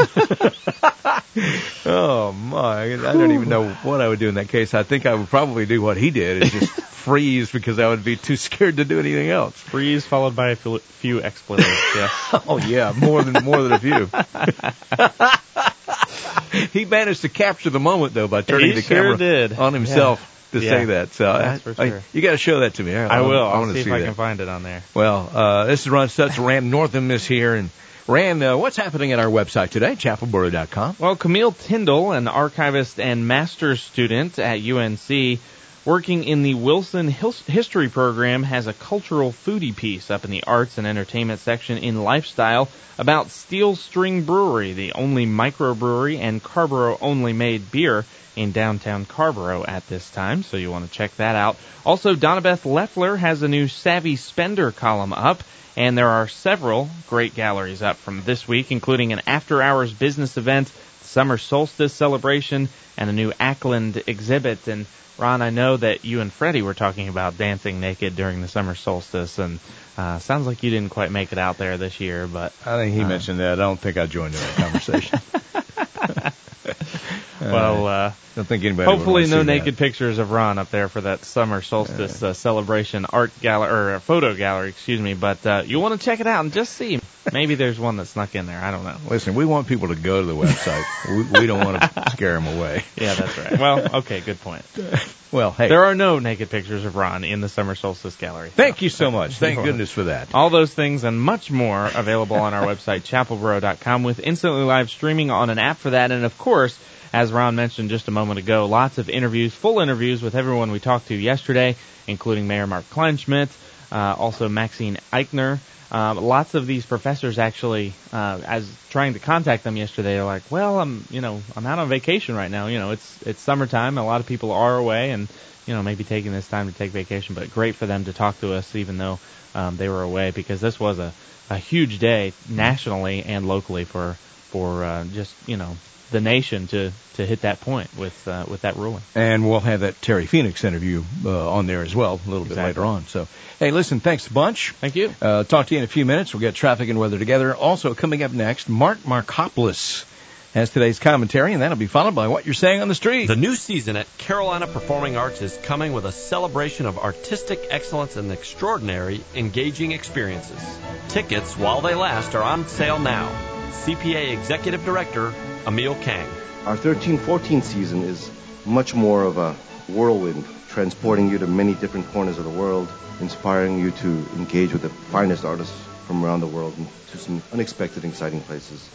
S2: Oh my! I don't even know what I would do in that case. I think I would probably do what he did and just freeze because I would be too scared to do anything else.
S9: Freeze followed by a few expletives. Yeah.
S2: Oh yeah, more than more than a few. He managed to capture the moment though by turning
S9: he
S2: the
S9: sure
S2: camera
S9: did.
S2: on himself
S9: yeah.
S2: to
S9: yeah.
S2: say that. So
S9: That's
S2: I,
S9: for sure.
S2: I, you got to show that to me. I,
S9: I will.
S2: I, I
S9: I'll
S2: want
S9: see
S2: to see
S9: if I
S2: that.
S9: can find it on there.
S2: Well, uh, this is Ron Stutz. Rand Northam is here, and Rand, uh, what's happening at our website today, chapelboro dot com?
S9: Well, Camille Tyndall, an archivist and master's student at U N C, working in the Wilson History Program, has a cultural foodie piece up in the arts and entertainment section in Lifestyle about Steel String Brewery, the only microbrewery and Carrboro-only made beer in downtown Carrboro at this time, so you want to check that out. Also, Donnabeth Leffler has a new Savvy Spender column up, and there are several great galleries up from this week, including an after-hours business event, summer solstice celebration, and a new Ackland exhibit. And Ron, I know that you and Freddie were talking about dancing naked during the summer solstice, and uh, sounds like you didn't quite make it out there this year. But
S2: I think he
S9: uh,
S2: mentioned that. I don't think I joined in that conversation.
S9: Well, uh,
S2: don't think anybody
S9: hopefully
S2: would
S9: no
S2: see
S9: naked
S2: that.
S9: pictures of Ron up there for that summer solstice uh, celebration art gallery or uh, photo gallery, excuse me. But uh, you want to check it out and just see. Maybe there's one that snuck in there. I don't know.
S2: Listen, we want people to go to the website. we, we don't want to scare them away.
S9: Yeah, that's right. Well, okay, good point.
S2: Well, hey,
S9: there are no naked pictures of Ron in the summer solstice gallery.
S2: Thank so. you so much. Thank goodness for that.
S9: All those things and much more available on our website, chapelboro dot com, with instantly live streaming on an app for that. And of course, as Ron mentioned just a moment ago, lots of interviews, full interviews with everyone we talked to yesterday, including Mayor Mark Kleinschmidt, uh, also Maxine Eichner. Um, lots of these professors actually, uh, as trying to contact them yesterday, are like, well, I'm, you know, I'm out on vacation right now. You know, it's it's summertime. A lot of people are away, and you know, maybe taking this time to take vacation. But great for them to talk to us, even though um, they were away, because this was a, a huge day nationally and locally for for uh, just you know the nation to, to hit that point with uh, with that ruling.
S2: And we'll have that Terry Phoenix interview uh, on there as well a little
S9: exactly.
S2: bit later on. So, hey, listen, thanks a bunch.
S9: Thank you.
S2: Uh, talk to you in a few minutes. We'll get traffic and weather together. Also, coming up next, Mark Markopoulos has today's commentary, and that'll be followed by What You're Saying on the Street.
S10: The new season at Carolina Performing Arts is coming with a celebration of artistic excellence and extraordinary, engaging experiences. Tickets, while they last, are on sale now. C P A Executive Director, Emil Kang.
S12: Our thirteen fourteen season is much more of a whirlwind, transporting you to many different corners of the world, inspiring you to engage with the finest artists from around the world and to some unexpected, exciting places.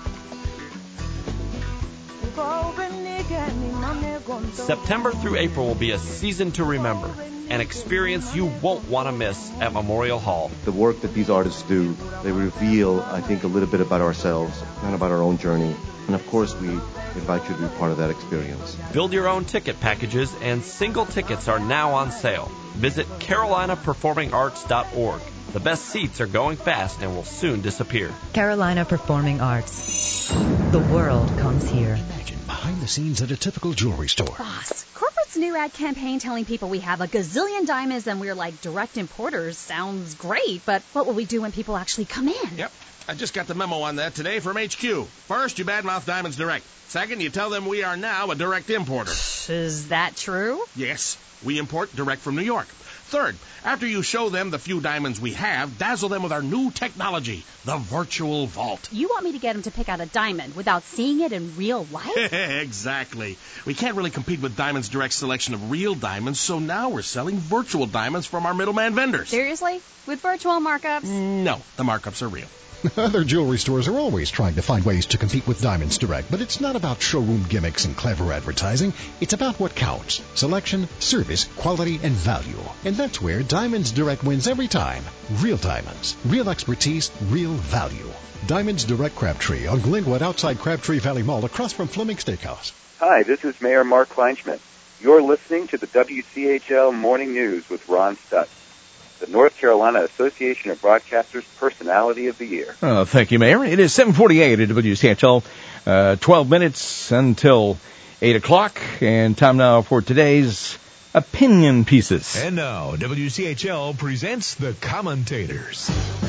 S10: September through April will be a season to remember, an experience you won't want to miss at Memorial Hall.
S12: The work that these artists do, they reveal, I think, a little bit about ourselves and about our own journey. And of course, we invite you to be part of that experience.
S10: Build your own ticket packages, and single tickets are now on sale. Visit carolina performing arts dot org. The best seats are going fast and will soon disappear.
S13: Carolina Performing Arts. The world comes here.
S14: Imagine behind the scenes at a typical jewelry store.
S25: Boss, corporate's new ad campaign telling people we have a gazillion diamonds and we're like direct importers sounds great, but what will we do when people actually come in?
S26: Yep. I just got the memo on that today from H Q. First, you badmouth Diamonds Direct. Second, you tell them we are now a direct importer.
S25: Is that true?
S26: Yes. We import direct from New York. Third, after you show them the few diamonds we have, dazzle them with our new technology, the Virtual Vault.
S25: You want me to get them to pick out a diamond without seeing it in real life?
S26: Exactly. We can't really compete with Diamonds Direct's selection of real diamonds, so now we're selling virtual diamonds from our middleman vendors.
S25: Seriously? With virtual markups?
S26: No, the markups are real.
S14: Other jewelry stores are always trying to find ways to compete with Diamonds Direct, but it's not about showroom gimmicks and clever advertising. It's about what counts. Selection, service, quality, and value. And that's where Diamonds Direct wins every time. Real diamonds, real expertise, real value. Diamonds Direct Crabtree on Glenwood outside Crabtree Valley Mall across from Fleming Steakhouse.
S27: Hi, this is Mayor Mark Kleinschmidt. You're listening to the W C H L Morning News with Ron Stutz, the North Carolina Association of Broadcasters Personality of the Year.
S2: Uh, thank you, Mayor. It is seven forty-eight at W C H L. Uh, twelve minutes until eight o'clock, and time now for today's opinion pieces.
S28: And now, W C H L presents the commentators.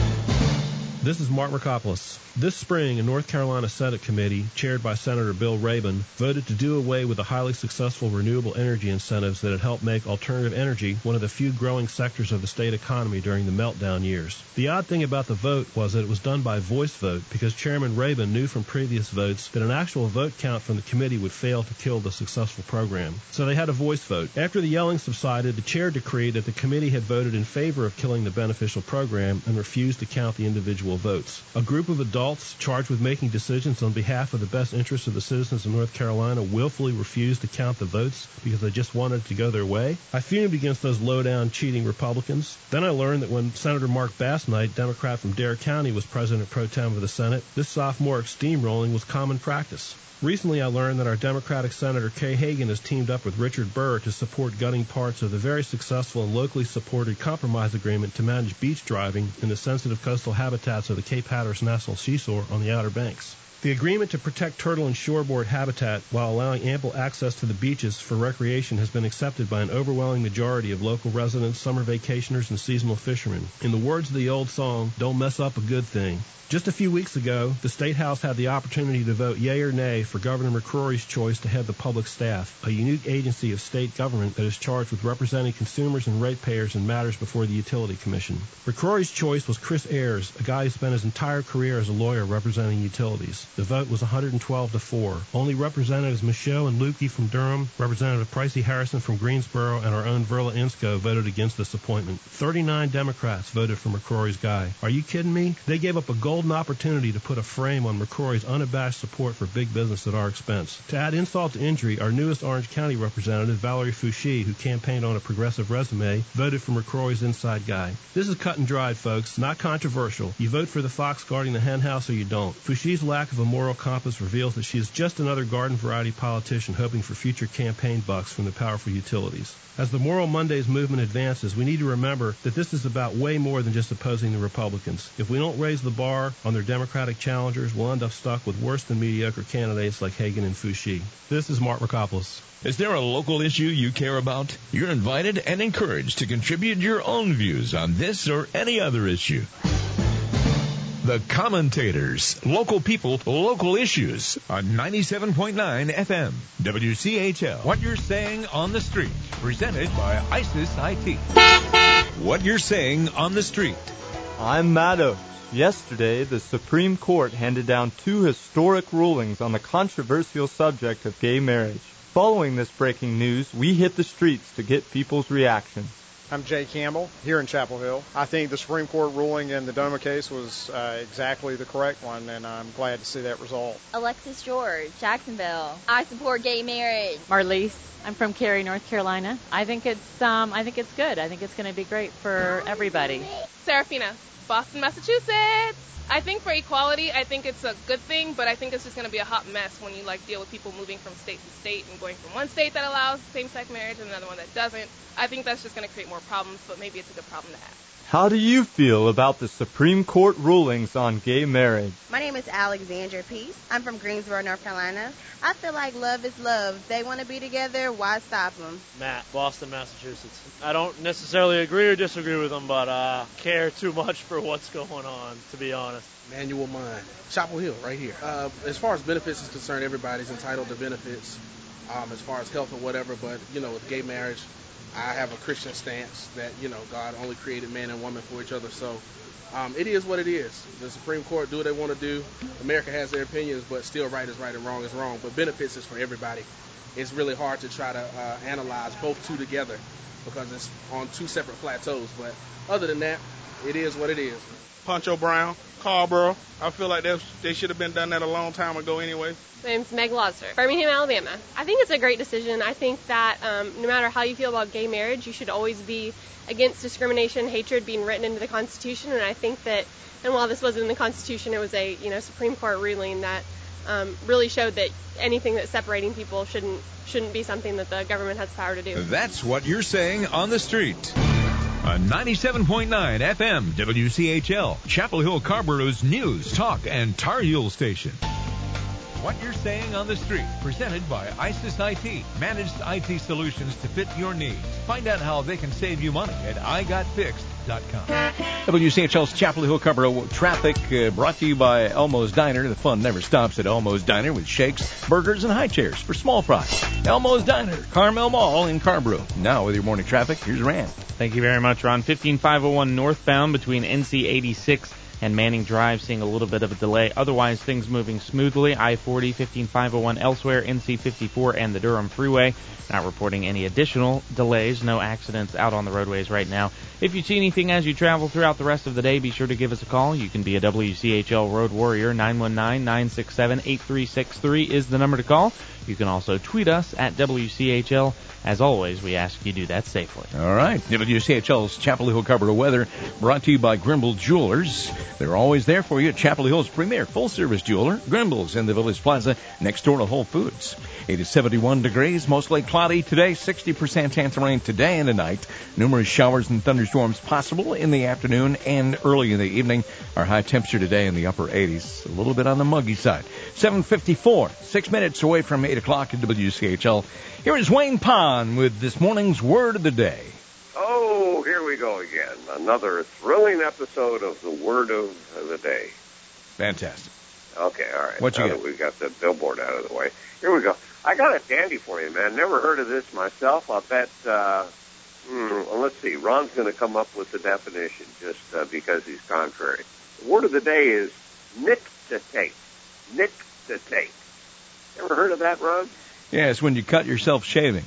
S29: This is Mark Mercopoulos. This spring, a North Carolina Senate committee, chaired by Senator Bill Rabin, voted to do away with the highly successful renewable energy incentives that had helped make alternative energy one of the few growing sectors of the state economy during the meltdown years. The odd thing about the vote was that it was done by voice vote because Chairman Rabin knew from previous votes that an actual vote count from the committee would fail to kill the successful program. So they had a voice vote. After the yelling subsided, the chair decreed that the committee had voted in favor of killing the beneficial program and refused to count the individual votes. A group of adults charged with making decisions on behalf of the best interests of the citizens of North Carolina willfully refused to count the votes because they just wanted it to go their way. I fumed against those low-down cheating Republicans. Then I learned that when Senator Mark Bass-Knight, Democrat from Dare County, was president pro tem of the Senate, this sophomoric steamrolling was common practice. Recently, I learned that our Democratic Senator Kay Hagan has teamed up with Richard Burr to support gutting parts of the very successful and locally supported compromise agreement to manage beach driving in the sensitive coastal habitats of the Cape Hatteras National Seashore on the Outer Banks. The agreement to protect turtle and shoreboard habitat while allowing ample access to the beaches for recreation has been accepted by an overwhelming majority of local residents, summer vacationers, and seasonal fishermen. In the words of the old song, "Don't mess up a good thing." Just a few weeks ago, the State House had the opportunity to vote yea or nay for Governor McCrory's choice to head the public staff, a unique agency of state government that is charged with representing consumers and ratepayers in matters before the Utility Commission. McCrory's choice was Chris Ayers, a guy who spent his entire career as a lawyer representing utilities. The vote was one hundred twelve to four. Only Representatives Michaud and Lukey from Durham, Representative Pricey Harrison from Greensboro, and our own Verla Insco voted against this appointment. thirty-nine Democrats voted for McCrory's guy. Are you kidding me? They gave up a golden opportunity to put a frame on McCrory's unabashed support for big business at our expense. To add insult to injury, our newest Orange County representative, Valerie Fouché, who campaigned on a progressive resume, voted for McCrory's inside guy. This is cut and dried, folks, not controversial. You vote for the fox guarding the hen house or you don't. Fouché's lack of a moral compass reveals that she is just another garden variety politician hoping for future campaign bucks from the powerful utilities. As the Moral Mondays movement advances, we need to remember that this is about way more than just opposing the Republicans. If we don't raise the bar on their Democratic challengers, we'll end up stuck with worse than mediocre candidates like Hagan and Fouché. This is Mark Mercopoulos.
S28: Is there a local issue you care about? You're invited and encouraged to contribute your own views on this or any other issue. The Commentators. Local people, local issues on ninety-seven point nine F M. W C H L. What You're Saying on the Street. Presented by ISIS I T. What You're Saying on the Street.
S3: I'm Maddox. Yesterday, the Supreme Court handed down two historic rulings on the controversial subject of gay marriage. Following this breaking news, we hit the streets to get people's reactions.
S15: I'm Jay Campbell, here in Chapel Hill. I think the Supreme Court ruling in the DOMA case was uh, exactly the correct one, and I'm glad to see that result.
S16: Alexis George, Jacksonville. I support gay marriage.
S17: Marlise, I'm from Cary, North Carolina. I think it's um, I think it's good. I think it's going to be great for everybody.
S18: Serafina, Boston, Massachusetts. I think for equality, I think it's a good thing, but I think it's just going to be a hot mess when you like deal with people moving from state to state and going from one state that allows same-sex marriage and another one that doesn't. I think that's just going to create more problems, but maybe it's a good problem to have.
S3: How do you feel about the Supreme Court rulings on gay marriage?
S19: My name is Alexandra Peace. I'm from Greensboro, North Carolina. I feel like love is love. If they want to be together, why stop them?
S20: Matt, Boston, Massachusetts. I don't necessarily agree or disagree with them, but uh, care too much for what's going on, to be honest.
S21: Manuel Mind, Chapel Hill, right here. Uh, as far as benefits is concerned, everybody's entitled to benefits um, as far as health or whatever, but, you know, with gay marriage, I have a Christian stance that, you know, God only created man and woman for each other. So um, it is what it is. The Supreme Court do what they want to do. America has their opinions, but still right is right and wrong is wrong. But benefits is for everybody. It's really hard to try to uh, analyze both two together because it's on two separate plateaus. But other than that, it is what it is.
S23: Poncho Brown, Carlboro. I feel like they should have been done that a long time ago anyway.
S30: My name's Meg Losser, Birmingham, Alabama. I think it's a great decision. I think that um, no matter how you feel about gay marriage, you should always be against discrimination, hatred being written into the Constitution. And I think that, and while this wasn't in the Constitution, it was a you know Supreme Court ruling that um, really showed that anything that's separating people shouldn't shouldn't be something that the government has power to do.
S28: That's What You're Saying on the Street. On ninety-seven point nine F M, W C H L, Chapel Hill Carborough's news, talk, and Tar Heel station. What You're Saying on the Street, presented by ISIS I T, managed I T solutions to fit your needs. Find out how they can save you money at I got fixed dot com.
S2: W C H L's Chapel Hill Carborough traffic uh, brought to you by Elmo's Diner. The fun never stops at Elmo's Diner with shakes, burgers, and high chairs for small fries. Elmo's Diner, Carmel Mall in Carborough. Now with your morning traffic, here's Rand.
S9: Thank you very much, Ron. fifteen five oh one northbound between N C eighty-six and Manning Drive, seeing a little bit of a delay. Otherwise, things moving smoothly. I forty, fifteen five oh one elsewhere, N C fifty-four and the Durham Freeway. Not reporting any additional delays. No accidents out on the roadways right now. If you see anything as you travel throughout the rest of the day, be sure to give us a call. You can be a W C H L Road Warrior. nine one nine, nine six seven, eight three six three is the number to call. You can also tweet us at W C H L. As always, we ask you do that safely.
S2: All right. W C H L's Chapel Hill Carborough weather brought to you by Grimble Jewelers. They're always there for you at Chapel Hill's premier full-service jeweler, Grimble's in the Village Plaza next door to Whole Foods. It is seventy-one degrees, mostly cloudy today, sixty percent chance of rain today and tonight. Numerous showers and thunderstorms possible in the afternoon and early in the evening. Our high temperature today in the upper eighties, a little bit on the muggy side. seven fifty-four, six minutes away from eight o'clock at W C H L. Here is Wayne Pond with this morning's Word of the Day.
S31: Oh, here we go again. Another thrilling episode of the Word of the Day.
S2: Fantastic.
S31: Okay, all right.
S2: What you
S31: now
S2: got?
S31: that we've got the billboard out of the way. Here we go. I got a dandy for you, man. Never heard of this myself. I'll bet, uh, hmm, well, let's see. Ron's going to come up with the definition just uh, because he's contrary. The word of the day is nictitate. Nictitate. Ever heard of that, Ron?
S2: Yeah, it's when you cut yourself shaving.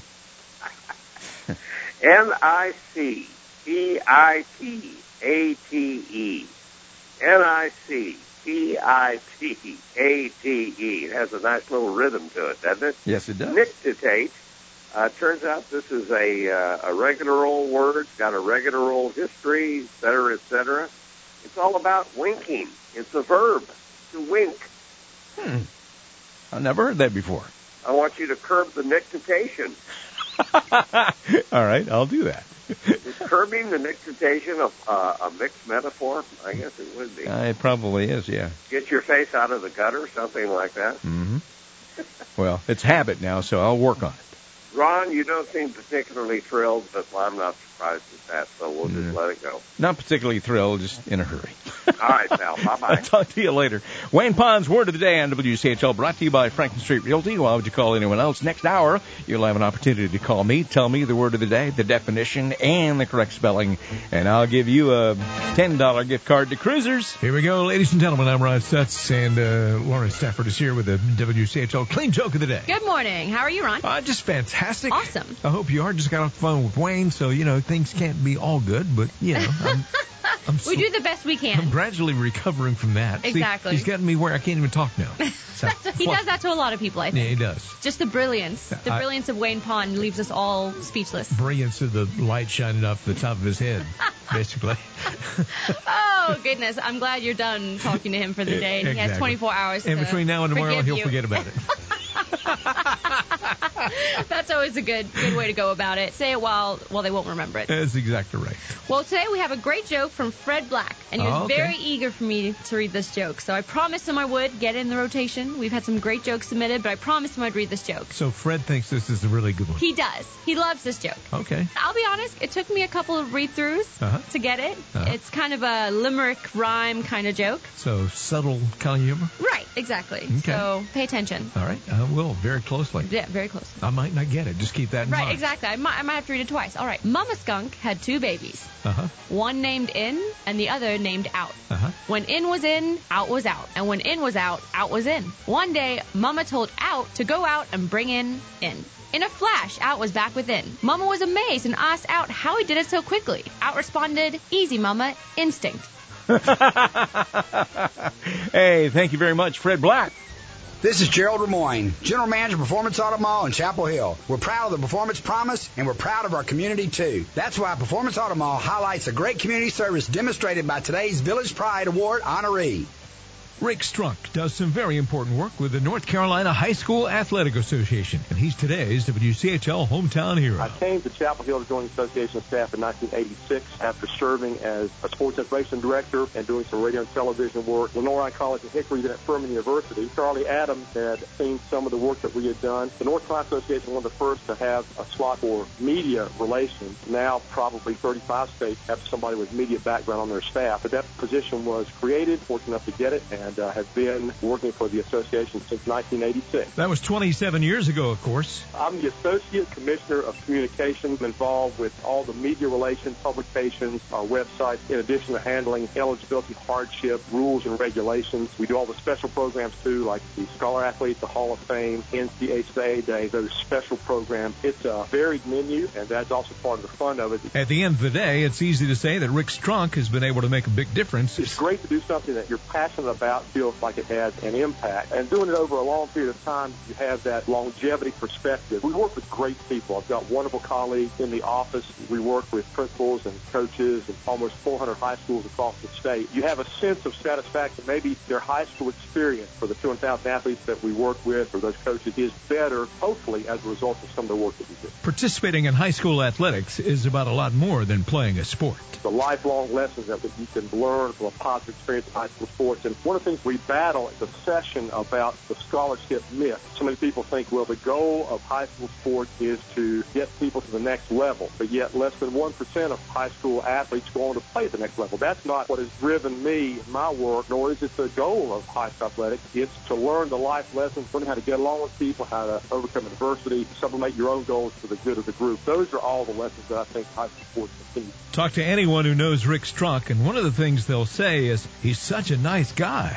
S31: N I C T I T A T E. N I C T I T A T E. It has a nice little rhythm to it, doesn't it?
S2: Yes, it does.
S31: Nictitate. Uh, turns out this is a uh, a regular old word. It's got a regular old history, et cetera, et cetera. It's all about winking. It's a verb, to wink.
S2: Hmm. I've never heard that before.
S31: I want you to curb the nictitation.
S2: All right, I'll do that.
S31: Is curbing the nictitation a, uh, a mixed metaphor? I guess it would be.
S2: Uh, it probably is, yeah.
S31: Get your face out of the gutter, something like that.
S2: Mm-hmm. Well, it's habit now, so I'll work on it.
S31: Ron, you don't seem particularly thrilled, but well, I'm not surprised at that, so we'll just
S2: Yeah.
S31: let it go.
S2: Not particularly thrilled, just in a hurry.
S31: All right, pal. Bye-bye.
S2: I'll talk to you later. Wayne Pond's Word of the Day on W C H L, brought to you by Franklin Street Realty. Why would you call anyone else? Next hour, you'll have an opportunity to call me, tell me the word of the day, the definition, and the correct spelling, and I'll give you a ten dollars gift card to Cruisers.
S28: Here we go, ladies and gentlemen. I'm Ron Stutz, and uh, Lauren Stafford is here with the W C H L Clean Joke of the Day.
S1: Good morning. How are you, Ron?
S28: Uh, just fantastic.
S1: Awesome.
S28: I hope you are. Just got off the phone with Wayne, so, you know, things can't be all good, but, you know, I'm, I'm
S1: we
S28: sl-
S1: do the best we can.
S28: I'm gradually recovering from that. See,
S1: Exactly.
S28: he's gotten me where I can't even talk now. So,
S1: He does that to a lot of people, I
S28: yeah,
S1: think.
S28: he does.
S1: Just the brilliance. The
S28: I-
S1: brilliance of Wayne Pond leaves us all speechless.
S28: Brilliance of the light shining off the top of his head, basically.
S1: Oh, goodness. I'm glad you're done talking to him for the day. And he has
S28: Exactly.
S1: twenty-four hours
S28: And
S1: to
S28: between now and tomorrow,
S1: forgive
S28: he'll
S1: you.
S28: forget about it.
S1: That's always a good good way to go about it. Say it while while they won't remember it.
S28: That's exactly right.
S1: Well, today we have a great joke from Fred Black, and he was
S28: Oh, okay.
S1: very eager for me to read this joke. So I promised him I would get in the rotation. We've had some great jokes submitted, but I promised him I'd read this joke.
S28: So Fred thinks this is a really good one.
S1: He does. He loves this joke.
S28: Okay.
S1: I'll be honest, it took me a couple of read-throughs
S28: Uh-huh.
S1: to get it.
S28: Uh-huh.
S1: It's kind of a limerick rhyme kind of joke.
S28: So subtle kind of humor.
S1: Right, exactly.
S28: Okay.
S1: So pay attention.
S28: All right. I will, very closely.
S1: Yeah, very close.
S28: I might not get it. Just keep that in
S1: Right,
S28: mind.
S1: exactly. I might, I might have to read it twice. All right. Mama Skunk had two babies.
S28: Uh-huh.
S1: One named In and the other named Out.
S28: Uh-huh.
S1: When In was in, Out was out. And when In was out, Out was in. One day, Mama told Out to go out and bring in In. In a flash, Out was back within. Mama was amazed and asked Out how he did it so quickly. Out responded, "Easy, Mama, instinct."
S2: Hey, thank you very much, Fred Black.
S4: This is Gerald Lemoyne, General Manager of Performance Auto Mall in Chapel Hill. We're proud of the Performance Promise, and we're proud of our community, too. That's why Performance Auto Mall highlights a great community service demonstrated by today's Village Pride Award honoree.
S28: Rick Strunk does some very important work with the North Carolina High School Athletic Association, and he's today's W C H L hometown hero.
S5: I came to Chapel Hill to join the association staff in nineteen eighty-six after serving as a sports information director and doing some radio and television work. Lenore College at Hickory, then at Furman University. Charlie Adams had seen some of the work that we had done. The North Carolina Association was one of the first to have a slot for media relations. Now probably thirty-five states have somebody with media background on their staff. But that position was created, fortunate enough to get it, and and uh, have been working for the association since nineteen eighty-six.
S28: That was twenty-seven years ago, of course.
S5: I'm the Associate Commissioner of Communications, involved with all the media relations, publications, our website, in addition to handling eligibility, hardship, rules, and regulations. We do all the special programs, too, like the Scholar Athlete, the Hall of Fame, N C H A A Day, those special programs. It's a varied menu, and that's also part of the fun of it.
S28: At the end of the day, it's easy to say that Rick Strunk has been able to make a big difference.
S5: It's great to do something that you're passionate about, feels like it has an impact. And doing it over a long period of time, you have that longevity perspective. We work with great people. I've got wonderful colleagues in the office. We work with principals and coaches in almost four hundred high schools across the state. You have a sense of satisfaction. Maybe their high school experience for the two hundred thousand athletes that we work with or those coaches is better, hopefully, as a result of some of the work that we do.
S28: Participating in high school athletics is about a lot more than playing a sport.
S5: The lifelong lessons that you can learn from a positive experience in high school sports. And one of the things we battle is the obsession about the scholarship myth. So many people think, well, the goal of high school sports is to get people to the next level, but yet less than one percent of high school athletes go on to play at the next level. That's not what has driven me in my work, nor is it the goal of high school athletics. It's to learn the life lessons, learn how to get along with people, how to overcome adversity, sublimate your own goals for the good of the group. Those are all the lessons that I think high school sports can teach.
S28: Talk to anyone who knows Rick Strunk, and one of the things they'll say is, he's such a nice guy.